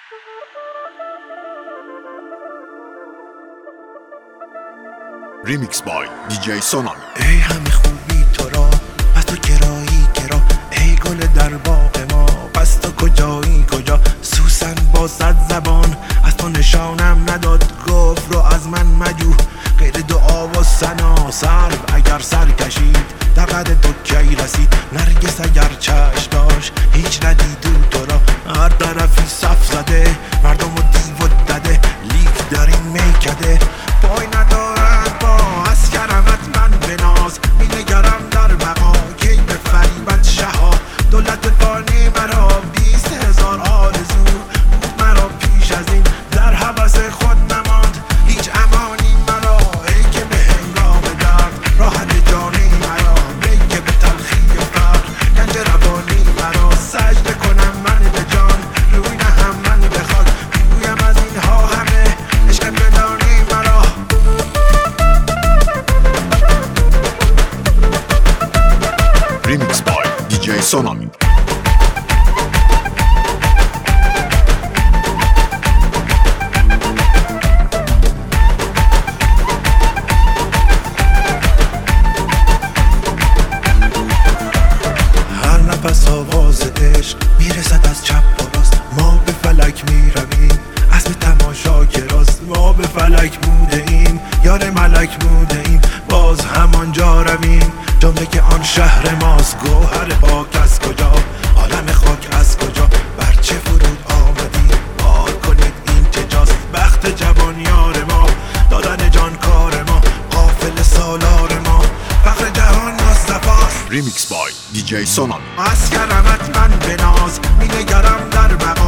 ریمیکس بای دیجی سونامی. ای همه خوبی تو را پس تو کرایی کرا، ای گل در باغ ما پس تو کجایی کجا. سوسن با 100 زبان از تو نشانم نداد، گفت رو از من مجو غیر دعا و ثنا. سرو اگر سر کشید در قد تو کی رسید، نرگس اگر چشم داشت هیچ ندید تو را. هر طرفی صف زده مردم و دیو و دده، لیک در این میکده پای ندارد با از کرمت من بناز. می نگرم در بقا کی به فریبت شها، دولت فانی مرا 20,000 آرزو بود مرا پیش از این، در حوث خود نماند هیچ امانی مرا. ای که به هنگام درد راحت جانی مرا، ای که به تلخی فقر گنج روانی مرا. سجده کنم من به جان روی نهم من به خاک، بگویم از اینها همه عشق بدانی مرا. ریمیکس بای دیجی سونامی. هر نفس آواز عشق میرسد از چپ و راست، ما به فلک میرویم اسم تماشا که راست. ما به فلک بوده ایم یار ملک بوده ایم، باز همانجا رویم جمله که آن شهر ماست. گوهر پاک از کجا، عالم خاک از کجا، بر چه فرود آمدی بار کنید این چه جاست. بخت جوان یار ما دادن جان کار ما، قافل سالار ما فخر جهان مصطفاست. ریمیکس بای دیجی سونامی. از کرمت من بناز، می نگرم در بقا